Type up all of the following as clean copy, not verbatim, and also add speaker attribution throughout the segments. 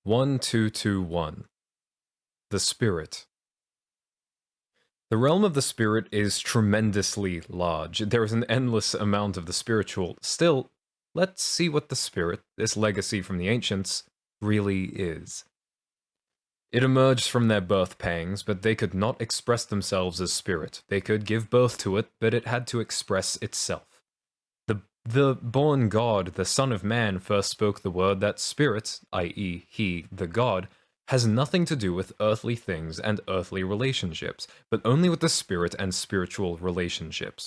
Speaker 1: 1221. The Spirit. The realm of the spirit is tremendously large. There is an endless amount of the spiritual. Still, let's see what the spirit, this legacy from the ancients, really is. It emerged from their birth pangs, but they could not express themselves as spirit. They could give birth to it, but it had to express itself. The born God, the Son of Man, first spoke the word that spirit, i.e., he, the God, has nothing to do with earthly things and earthly relationships, but only with the spirit and spiritual relationships.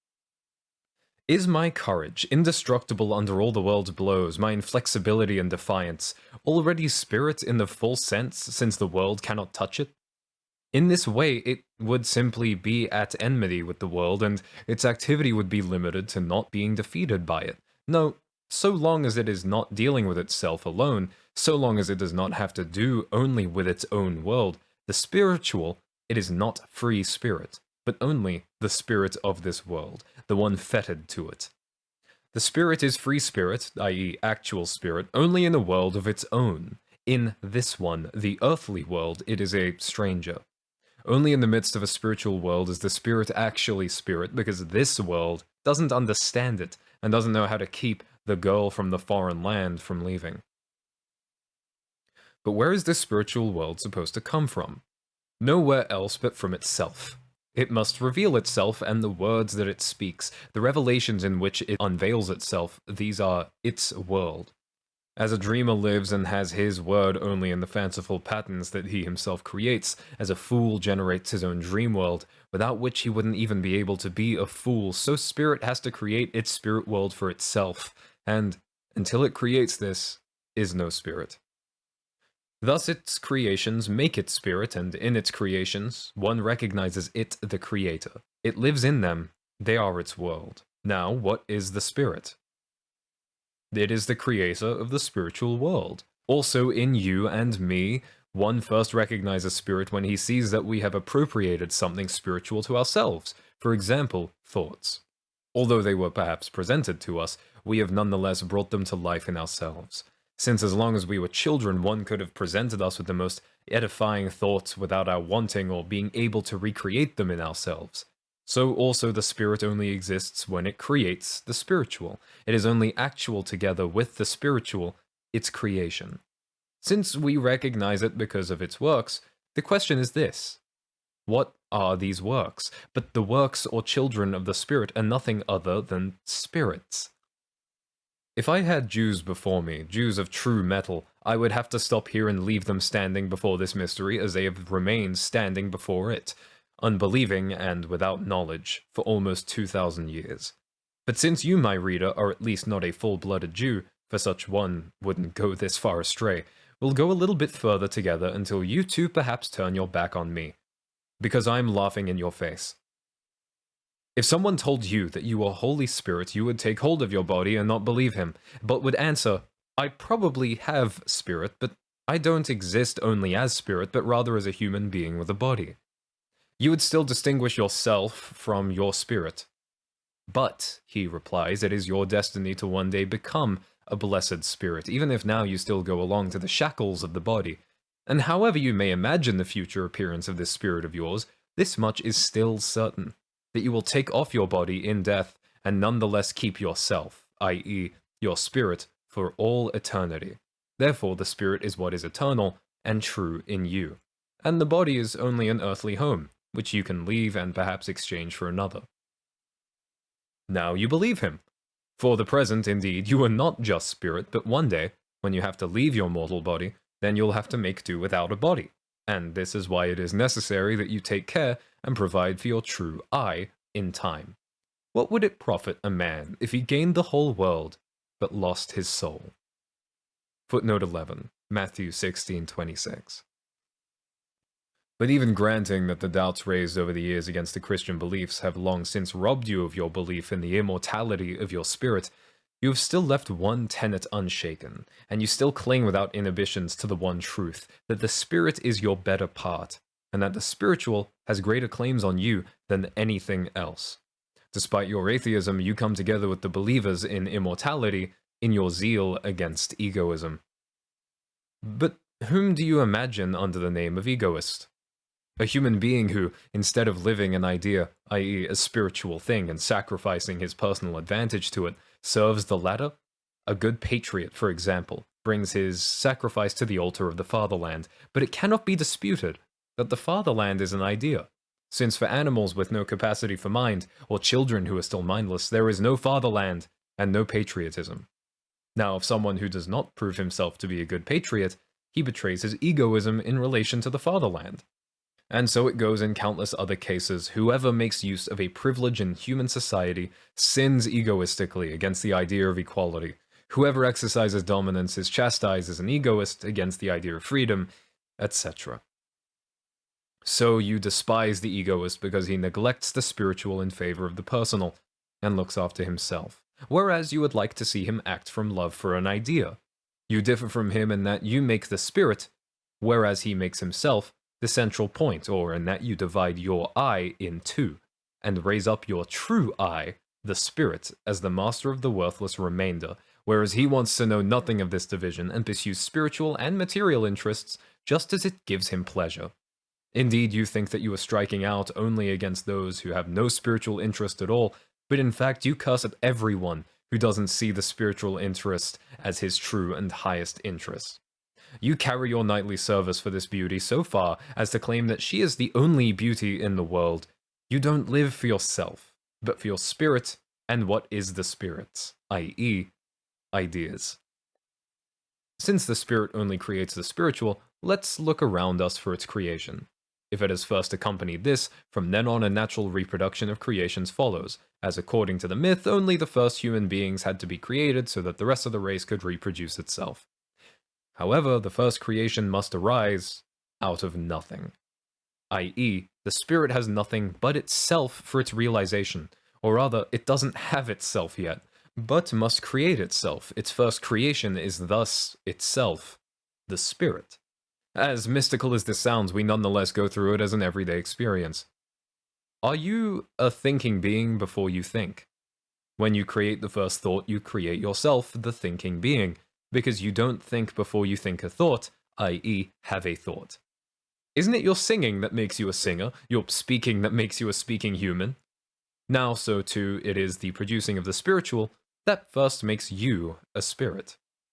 Speaker 1: Is my courage, indestructible under all the world's blows, my inflexibility and defiance, already spirit in the full sense, since the world cannot touch it? In this way, it would simply be at enmity with the world, and its activity would be limited to not being defeated by it. No, so long as it is not dealing with itself alone, so long as it does not have to do only with its own world, the spiritual, it is not free spirit, but only the spirit of this world, the one fettered to it. The spirit is free spirit, i.e., actual spirit, only in a world of its own. In this one, the earthly world, it is a stranger. Only in the midst of a spiritual world is the spirit actually spirit, because this world doesn't understand it and doesn't know how to keep the girl from the foreign land from leaving. But where is this spiritual world supposed to come from? Nowhere else but from itself. It must reveal itself and the words that it speaks, the revelations in which it unveils itself, these are its world. As a dreamer lives and has his word only in the fanciful patterns that he himself creates, as a fool generates his own dream world, without which he wouldn't even be able to be a fool, so spirit has to create its spirit world for itself, and, until it creates this, is no spirit. Thus its creations make it spirit, and in its creations, one recognizes it the creator. It lives in them, they are its world. Now, what is the spirit? It is the creator of the spiritual world. Also in you and me, one first recognizes spirit when he sees that we have appropriated something spiritual to ourselves. For example, thoughts. Although they were perhaps presented to us, we have nonetheless brought them to life in ourselves. Since as long as we were children, one could have presented us with the most edifying thoughts without our wanting or being able to recreate them in ourselves. So also the spirit only exists when it creates the spiritual. It is only actual together with the spiritual, its creation. Since we recognize it because of its works, the question is this: what are these works? But the works or children of the spirit are nothing other than spirits. If I had Jews before me, Jews of true metal, I would have to stop here and leave them standing before this mystery as they have remained standing before it, unbelieving and without knowledge, for almost 2,000 years. But since you, my reader, are at least not a full-blooded Jew, for such one wouldn't go this far astray, we'll go a little bit further together until you too perhaps turn your back on me, because I'm laughing in your face. If someone told you that you were Holy Spirit, you would take hold of your body and not believe him, but would answer, I probably have spirit, but I don't exist only as spirit, but rather as a human being with a body. You would still distinguish yourself from your spirit. But, he replies, it is your destiny to one day become a blessed spirit, even if now you still go along to the shackles of the body. And however you may imagine the future appearance of this spirit of yours, this much is still certain, that you will take off your body in death and nonetheless keep yourself, i.e., your spirit, for all eternity. Therefore, the spirit is what is eternal and true in you, and the body is only an earthly home, which you can leave and perhaps exchange for another. Now you believe him. For the present, indeed, you are not just spirit, but one day, when you have to leave your mortal body, then you'll have to make do without a body. And this is why it is necessary that you take care and provide for your true I in time. What would it profit a man if he gained the whole world, but lost his soul? Footnote 11, Matthew 16:26. But even granting that the doubts raised over the years against the Christian beliefs have long since robbed you of your belief in the immortality of your spirit, you have still left one tenet unshaken, and you still cling without inhibitions to the one truth, that the spirit is your better part, and that the spiritual has greater claims on you than anything else. Despite your atheism, you come together with the believers in immortality in your zeal against egoism. But whom do you imagine under the name of egoist? A human being who, instead of living an idea, i.e., a spiritual thing, and sacrificing his personal advantage to it, serves the latter? A good patriot, for example, brings his sacrifice to the altar of the fatherland, but it cannot be disputed that the fatherland is an idea. Since for animals with no capacity for mind, or children who are still mindless, there is no fatherland and no patriotism. Now, if someone who does not prove himself to be a good patriot, he betrays his egoism in relation to the fatherland. And so it goes in countless other cases. Whoever makes use of a privilege in human society sins egoistically against the idea of equality. Whoever exercises dominance is chastised as an egoist against the idea of freedom, etc. So you despise the egoist because he neglects the spiritual in favor of the personal, and looks after himself, whereas you would like to see him act from love for an idea. You differ from him in that you make the spirit, whereas he makes himself, the central point, or in that you divide your I in two, and raise up your true I, the spirit, as the master of the worthless remainder, whereas he wants to know nothing of this division and pursues spiritual and material interests just as it gives him pleasure. Indeed, you think that you are striking out only against those who have no spiritual interest at all, but in fact you curse at everyone who doesn't see the spiritual interest as his true and highest interest. You carry your nightly service for this beauty so far as to claim that she is the only beauty in the world. You don't live for yourself, but for your spirit and what is the spirit's, i.e., ideas. Since the spirit only creates the spiritual, let's look around us for its creation. If it has first accompanied this, from then on a natural reproduction of creations follows, as according to the myth, only the first human beings had to be created so that the rest of the race could reproduce itself. However, the first creation must arise out of nothing, i.e., the spirit has nothing but itself for its realization, or rather, it doesn't have itself yet, but must create itself. Its first creation is thus itself, the spirit. As mystical as this sounds, we nonetheless go through it as an everyday experience. Are you a thinking being before you think? When you create the first thought, you create yourself, the thinking being, because you don't think before you think a thought, i.e., have a thought. Isn't it your singing that makes you a singer, your speaking that makes you a speaking human? Now, so too, it is the producing of the spiritual that first makes you a spirit.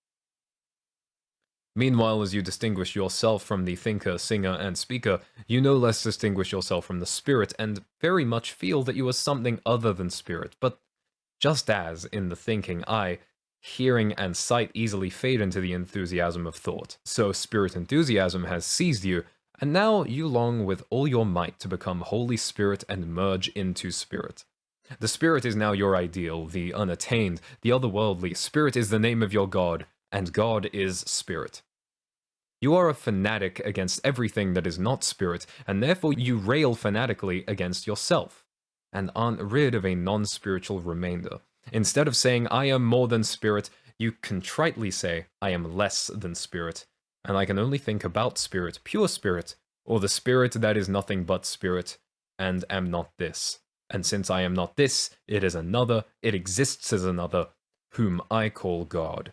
Speaker 1: Meanwhile, as you distinguish yourself from the thinker, singer, and speaker, you no less distinguish yourself from the spirit and very much feel that you are something other than spirit. But just as, in the thinking eye, hearing and sight easily fade into the enthusiasm of thought, so spirit enthusiasm has seized you, and now you long with all your might to become Holy Spirit and merge into spirit. The spirit is now your ideal, the unattained, the otherworldly. Spirit is the name of your God, and God is spirit. You are a fanatic against everything that is not spirit, and therefore you rail fanatically against yourself, and aren't rid of a non-spiritual remainder. Instead of saying, I am more than spirit, you contritely say, I am less than spirit, and I can only think about spirit, pure spirit, or the spirit that is nothing but spirit, and am not this. And since I am not this, it is another, it exists as another, whom I call God.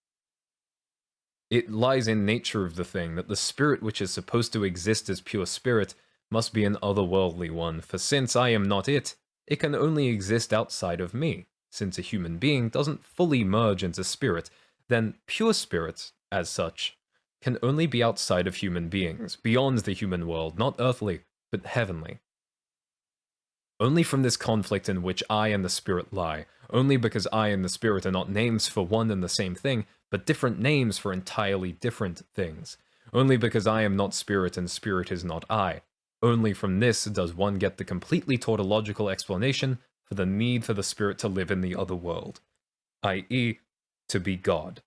Speaker 1: It lies in nature of the thing that the spirit which is supposed to exist as pure spirit must be an otherworldly one, for since I am not it, it can only exist outside of me. Since a human being doesn't fully merge into spirit, then pure spirit, as such, can only be outside of human beings, beyond the human world, not earthly, but heavenly. Only from this conflict in which I and the spirit lie, only because I and the spirit are not names for one and the same thing, but different names for entirely different things. Only because I am not spirit and spirit is not I. Only from this does one get the completely tautological explanation for the need for the spirit to live in the other world, i.e., to be God.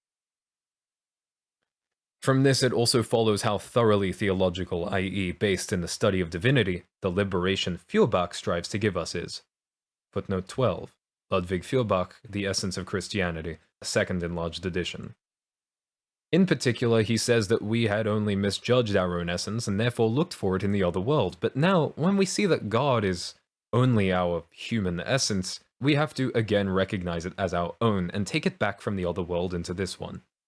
Speaker 1: From this it also follows how thoroughly theological, i.e., based in the study of divinity, the liberation Feuerbach strives to give us is. Footnote 12. Ludwig Feuerbach, The Essence of Christianity, a second enlarged edition. In particular, he says that we had only misjudged our own essence and therefore looked for it in the other world, but now, when we see that God is only our human essence, we have to again recognize it as our own and take it back from the other world into this one.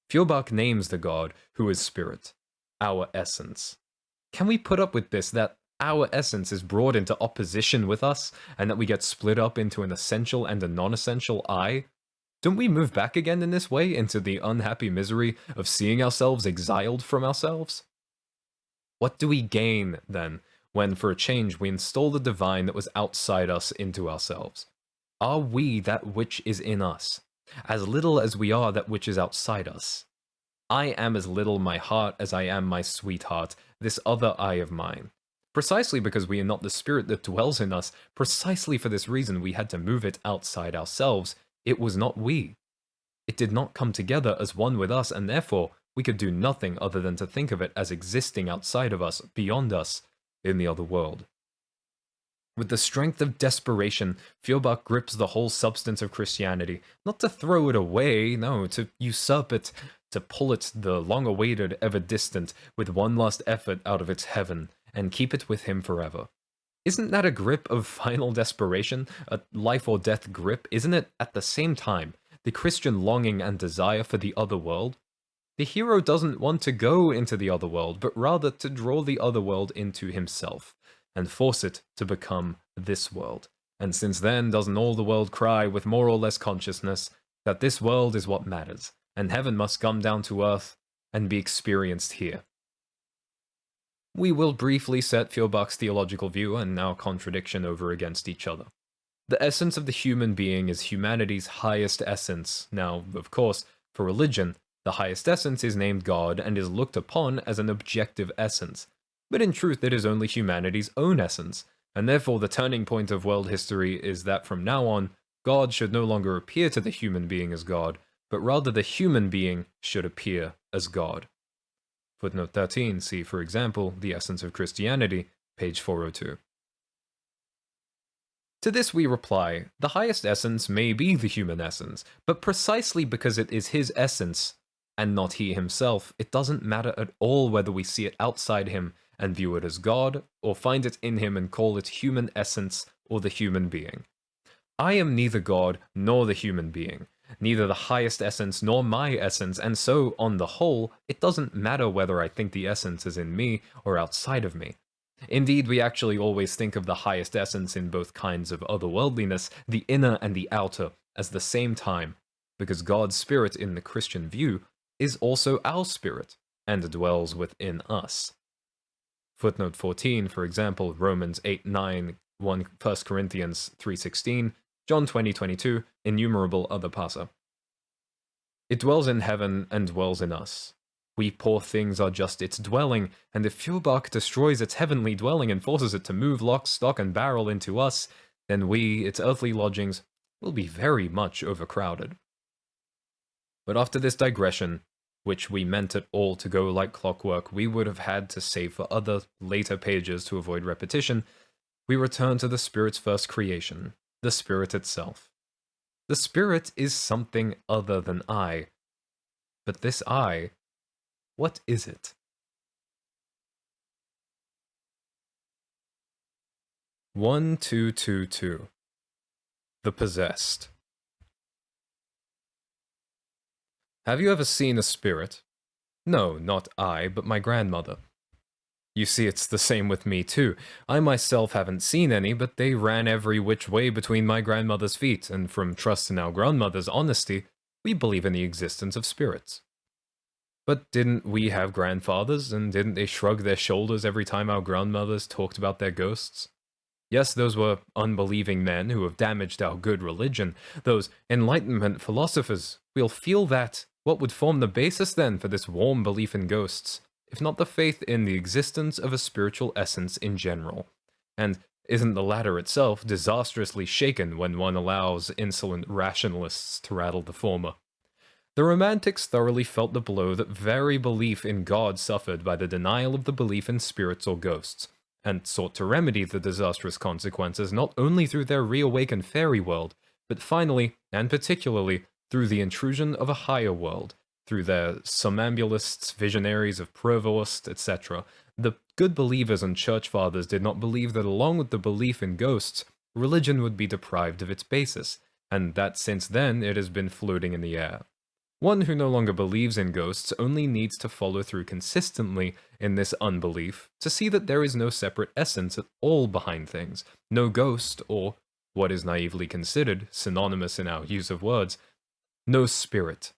Speaker 1: Feuerbach names the God who is spirit, our essence. Can we put up with this, that our essence is brought into opposition with us, and that we get split up into an essential and a non-essential I? Don't we move back again in this way into the unhappy misery of seeing ourselves exiled from ourselves? What do we gain, then, when for a change we install the divine that was outside us into ourselves? Are we that which is in us, as little as we are that which is outside us? I am as little my heart as I am my sweetheart, this other I of mine. Precisely because we are not the spirit that dwells in us, precisely for this reason we had to move it outside ourselves. It was not we. It did not come together as one with us, and therefore we could do nothing other than to think of it as existing outside of us, beyond us, in the other world. With the strength of desperation, Feuerbach grips the whole substance of Christianity, not to throw it away, no, to usurp it, to pull it, the long-awaited, ever distant, with one last effort out of its heaven, and keep it with him forever. Isn't that a grip of final desperation, a life-or-death grip? Isn't it, at the same time, the Christian longing and desire for the other world? The hero doesn't want to go into the other world, but rather to draw the other world into himself, and force it to become this world. And since then, doesn't all the world cry with more or less consciousness that this world is what matters, and heaven must come down to earth and be experienced here? We will briefly set Feuerbach's theological view and our contradiction over against each other. The essence of the human being is humanity's highest essence. Now, of course, for religion, the highest essence is named God and is looked upon as an objective essence. But in truth, it is only humanity's own essence, and therefore the turning point of world history is that from now on, God should no longer appear to the human being as God, but rather the human being should appear as God. Footnote 13, see, for example, The Essence of Christianity, page 402. To this we reply, the highest essence may be the human essence, but precisely because it is his essence, and not he himself, it doesn't matter at all whether we see it outside him and view it as God, or find it in him and call it human essence or the human being. I am neither God nor the human being, neither the highest essence nor my essence, and so, on the whole, it doesn't matter whether I think the essence is in me or outside of me. Indeed, we actually always think of the highest essence in both kinds of otherworldliness, the inner and the outer, as the same time, because God's spirit in the Christian view is also our spirit, and dwells within us. Footnote 14, for example, Romans 8:9, 1 Corinthians 3:16, John 20:22, innumerable other passa. It dwells in heaven and dwells in us. We poor things are just its dwelling, and if Feuerbach destroys its heavenly dwelling and forces it to move lock, stock, and barrel into us, then we, its earthly lodgings, will be very much overcrowded. But after this digression, which we meant it all to go like clockwork, we would have had to save for other, later pages to avoid repetition, we return to the Spirit's first creation, the Spirit itself. The Spirit is something other than I. But this I, what is it? One, two, two, two. The Possessed. Have you ever seen a spirit? No, not I, but my grandmother. You see, it's the same with me too. I myself haven't seen any, but they ran every which way between my grandmother's feet, and from trust in our grandmother's honesty, we believe in the existence of spirits. But didn't we have grandfathers, and didn't they shrug their shoulders every time our grandmothers talked about their ghosts? Yes, those were unbelieving men who have damaged our good religion, those Enlightenment philosophers. We'll feel that. What would form the basis then for this warm belief in ghosts, if not the faith in the existence of a spiritual essence in general? And isn't the latter itself disastrously shaken when one allows insolent rationalists to rattle the former? The Romantics thoroughly felt the blow that very belief in God suffered by the denial of the belief in spirits or ghosts, and sought to remedy the disastrous consequences not only through their reawakened fairy world, but finally, and particularly, through the intrusion of a higher world, through their somnambulists, visionaries of Provost, etc. The good believers and church fathers did not believe that along with the belief in ghosts, religion would be deprived of its basis, and that since then it has been floating in the air. One who no longer believes in ghosts only needs to follow through consistently in this unbelief to see that there is no separate essence at all behind things, no ghost, or, what is naively considered, synonymous in our use of words, no spirit.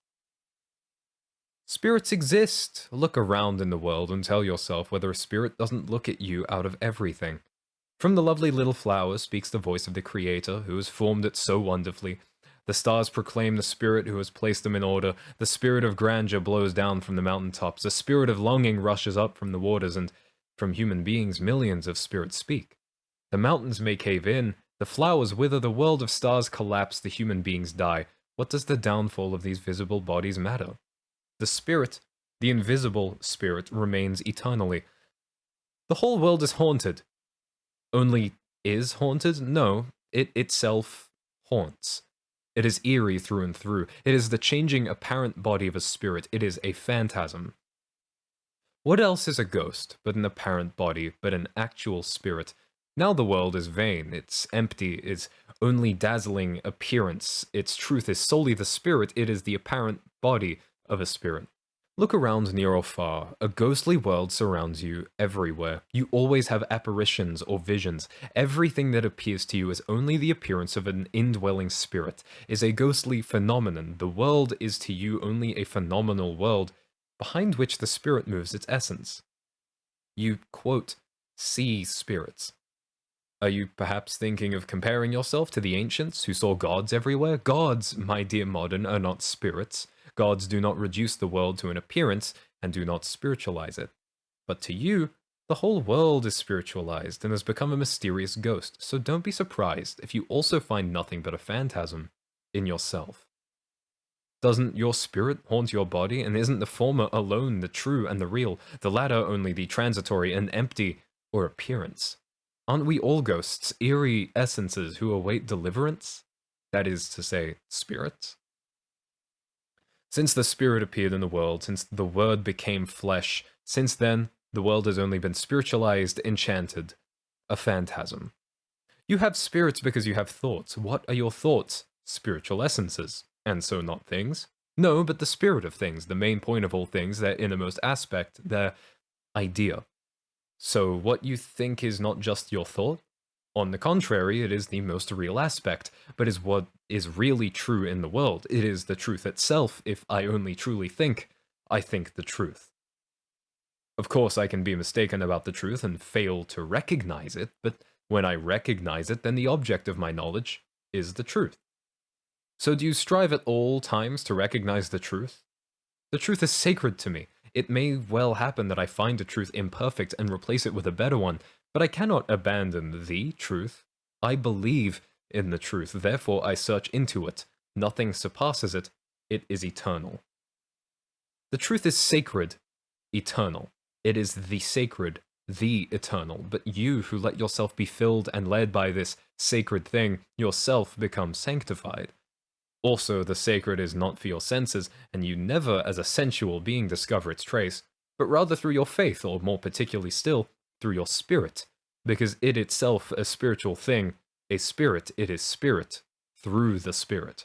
Speaker 1: Spirits exist. Look around in the world and tell yourself whether a spirit doesn't look at you out of everything. From the lovely little flower speaks the voice of the Creator, who has formed it so wonderfully. The stars proclaim the spirit who has placed them in order. The spirit of grandeur blows down from the mountaintops. The spirit of longing rushes up from the waters, and from human beings millions of spirits speak. The mountains may cave in, the flowers wither, the world of stars collapse, the human beings die. What does the downfall of these visible bodies matter? The spirit, the invisible spirit, remains eternally. The whole world is haunted. Only is haunted? No, it itself haunts. It is eerie through and through. It is the changing apparent body of a spirit. It is a phantasm. What else is a ghost but an apparent body, but an actual spirit? Now the world is vain, it's empty, it's only dazzling appearance. Its truth is solely the spirit, it is the apparent body of a spirit. Look around near or far. A ghostly world surrounds you everywhere. You always have apparitions or visions. Everything that appears to you is only the appearance of an indwelling spirit, is a ghostly phenomenon. The world is to you only a phenomenal world, behind which the spirit moves its essence. You, quote, see spirits. Are you perhaps thinking of comparing yourself to the ancients who saw gods everywhere? Gods, my dear modern, are not spirits. Gods do not reduce the world to an appearance and do not spiritualize it. But to you, the whole world is spiritualized and has become a mysterious ghost, so don't be surprised if you also find nothing but a phantasm in yourself. Doesn't your spirit haunt your body, and isn't the former alone the true and the real, the latter only the transitory and empty or appearance? Aren't we all ghosts, eerie essences who await deliverance? That is to say, spirits? Since the Spirit appeared in the world, since the Word became flesh, since then, the world has only been spiritualized, enchanted, a phantasm. You have spirits because you have thoughts. What are your thoughts? Spiritual essences. And so not things? No, but the spirit of things, the main point of all things, their innermost aspect, their idea. So what you think is not just your thought? On the contrary, it is the most real aspect, but is what is really true in the world. It is the truth itself. If I only truly think, I think the truth. Of course, I can be mistaken about the truth and fail to recognize it, but when I recognize it, then the object of my knowledge is the truth. So do you strive at all times to recognize the truth? The truth is sacred to me. It may well happen that I find a truth imperfect and replace it with a better one, but I cannot abandon the truth. I believe in the truth, therefore I search into it. Nothing surpasses it. It is eternal. The truth is sacred, eternal. It is the sacred, the eternal. But you who let yourself be filled and led by this sacred thing, yourself become sanctified. Also, the sacred is not for your senses, and you never as a sensual being discover its trace, but rather through your faith, or more particularly still, through your spirit, because it itself a spiritual thing, a spirit, it is spirit, through the spirit.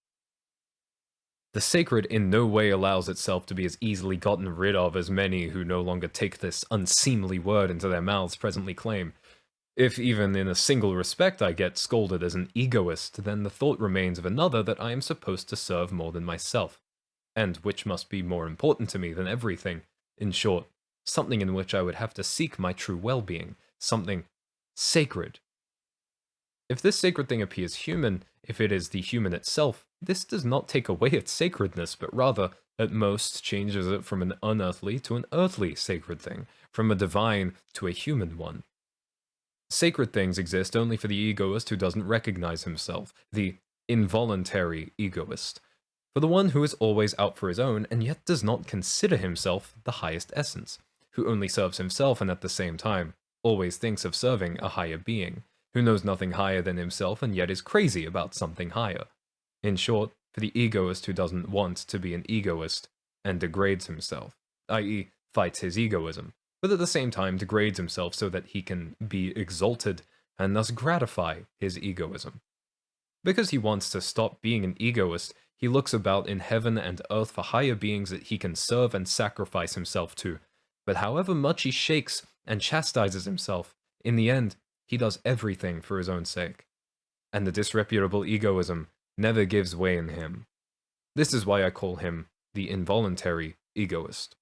Speaker 1: The sacred in no way allows itself to be as easily gotten rid of as many who no longer take this unseemly word into their mouths presently claim. If even in a single respect I get scolded as an egoist, then the thought remains of another that I am supposed to serve more than myself, and which must be more important to me than everything. In short, something in which I would have to seek my true well-being, something sacred. If this sacred thing appears human, if it is the human itself, this does not take away its sacredness, but rather, at most, changes it from an unearthly to an earthly sacred thing, from a divine to a human one. Sacred things exist only for the egoist who doesn't recognize himself, the involuntary egoist, for the one who is always out for his own and yet does not consider himself the highest essence, who only serves himself and at the same time always thinks of serving a higher being, who knows nothing higher than himself and yet is crazy about something higher. In short, for the egoist who doesn't want to be an egoist and degrades himself, i.e. fights his egoism, but at the same time degrades himself so that he can be exalted and thus gratify his egoism. Because he wants to stop being an egoist, He looks about in heaven and earth for higher beings that he can serve and sacrifice himself to. But however much he shakes and chastises himself, in the end, he does everything for his own sake. And the disreputable egoism never gives way in him. This is why I call him the involuntary egoist.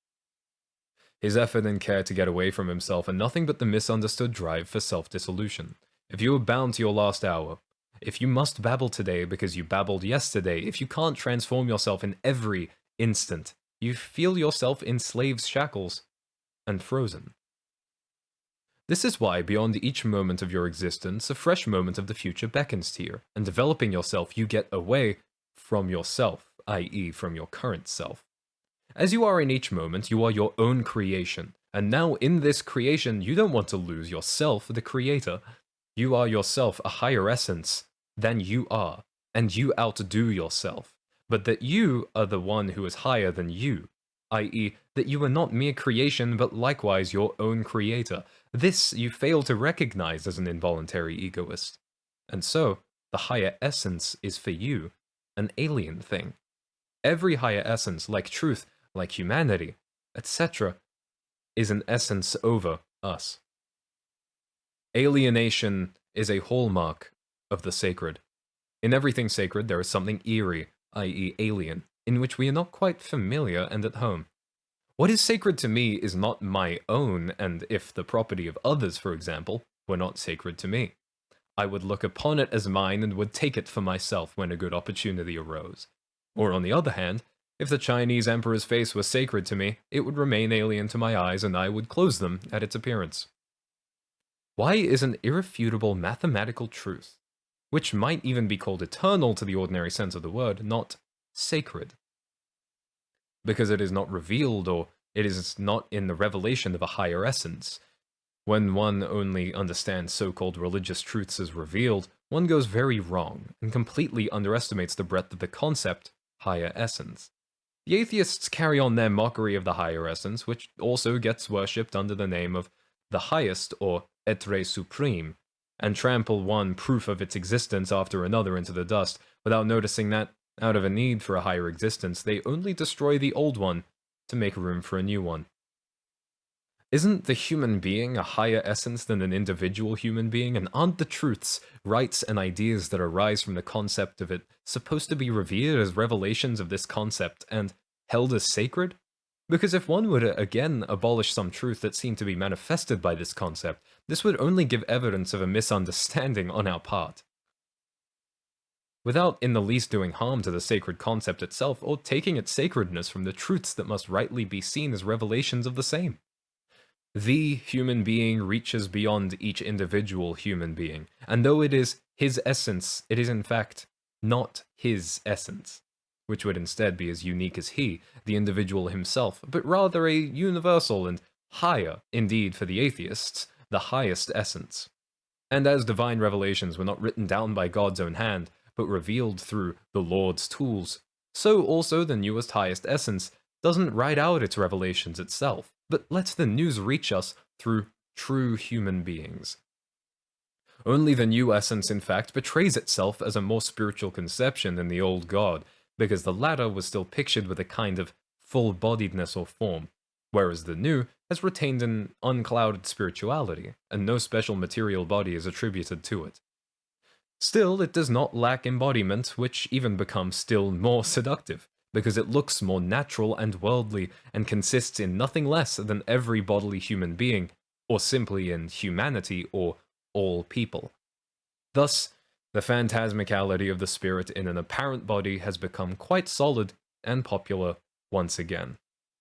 Speaker 1: His effort and care to get away from himself are nothing but the misunderstood drive for self-dissolution. If you are bound to your last hour, if you must babble today because you babbled yesterday, if you can't transform yourself in every instant, you feel yourself in slave's shackles and frozen. This is why, beyond each moment of your existence, a fresh moment of the future beckons to you, and developing yourself, you get away from yourself, i.e., from your current self. As you are in each moment, you are your own creation, and now in this creation, you don't want to lose yourself, the creator. You are yourself a higher essence than you are, and you outdo yourself, but that you are the one who is higher than you, i.e., that you are not mere creation, but likewise your own creator. This you fail to recognize as an involuntary egoist. And so, the higher essence is for you an alien thing. Every higher essence, like truth, like humanity, etc., is an essence over us. Alienation is a hallmark of the sacred. In everything sacred, there is something eerie, i.e., alien, in which we are not quite familiar and at home. What is sacred to me is not my own, and if the property of others, for example, were not sacred to me, I would look upon it as mine and would take it for myself when a good opportunity arose. Or on the other hand, if the Chinese emperor's face was sacred to me, it would remain alien to my eyes and I would close them at its appearance. Why is an irrefutable mathematical truth, which might even be called eternal to the ordinary sense of the word, not sacred? Because it is not revealed, or it is not in the revelation of a higher essence. When one only understands so-called religious truths as revealed, one goes very wrong, and completely underestimates the breadth of the concept, higher essence. The atheists carry on their mockery of the higher essence, which also gets worshipped under the name of the highest, or Etre Supreme, and trample one proof of its existence after another into the dust, without noticing that, out of a need for a higher existence, they only destroy the old one to make room for a new one. Isn't the human being a higher essence than an individual human being, and aren't the truths, rights, and ideas that arise from the concept of it supposed to be revered as revelations of this concept and held as sacred? Because if one were to again abolish some truth that seemed to be manifested by this concept, this would only give evidence of a misunderstanding on our part, without in the least doing harm to the sacred concept itself or taking its sacredness from the truths that must rightly be seen as revelations of the same. The human being reaches beyond each individual human being, and though it is his essence, it is in fact not his essence, which would instead be as unique as he, the individual himself, but rather a universal and higher, indeed for the atheists, the highest essence. And as divine revelations were not written down by God's own hand, but revealed through the Lord's tools, so also the newest highest essence doesn't write out its revelations itself, but lets the news reach us through true human beings. Only the new essence, in fact, betrays itself as a more spiritual conception than the old God, because the latter was still pictured with a kind of full-bodiedness or form, whereas the new has retained an unclouded spirituality, and no special material body is attributed to it. Still, it does not lack embodiment, which even becomes still more seductive, because it looks more natural and worldly, and consists in nothing less than every bodily human being, or simply in humanity or all people. Thus, the phantasmicality of the spirit in an apparent body has become quite solid and popular once again.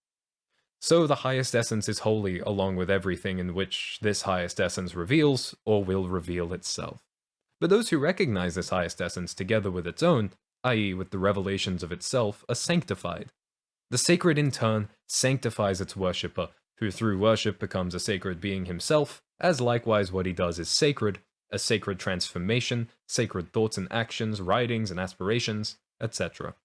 Speaker 1: So the highest essence is holy, along with everything in which this highest essence reveals or will reveal itself. But those who recognize this highest essence together with its own, i.e. with the revelations of itself, are sanctified. The sacred in turn sanctifies its worshipper, who through worship becomes a sacred being himself, as likewise what he does is sacred, a sacred transformation, sacred thoughts and actions, writings and aspirations, etc.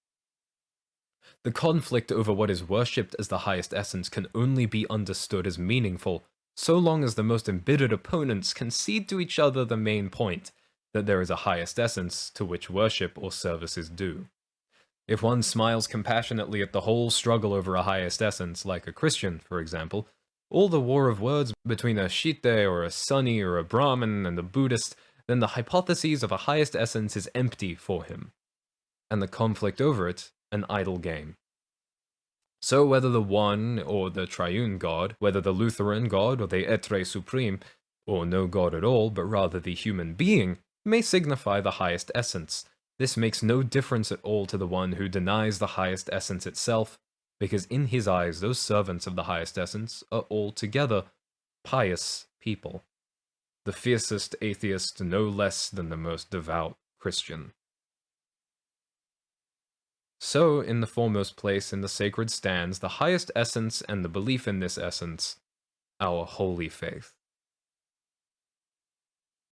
Speaker 1: The conflict over what is worshipped as the highest essence can only be understood as meaningful, so long as the most embittered opponents concede to each other the main point, that there is a highest essence to which worship or service is due. If one smiles compassionately at the whole struggle over a highest essence, like a Christian, for example, all the war of words between a Shite or a Sunni or a Brahmin and a Buddhist, then the hypothesis of a highest essence is empty for him, and the conflict over it an idle game. So whether the one or the triune God, whether the Lutheran God or the Etre Supreme, or no God at all, but rather the human being, may signify the highest essence. This makes no difference at all to the one who denies the highest essence itself, because in his eyes those servants of the highest essence are altogether pious people. The fiercest atheist no less than the most devout Christian. So, in the foremost place in the sacred stands the highest essence and the belief in this essence, our holy faith.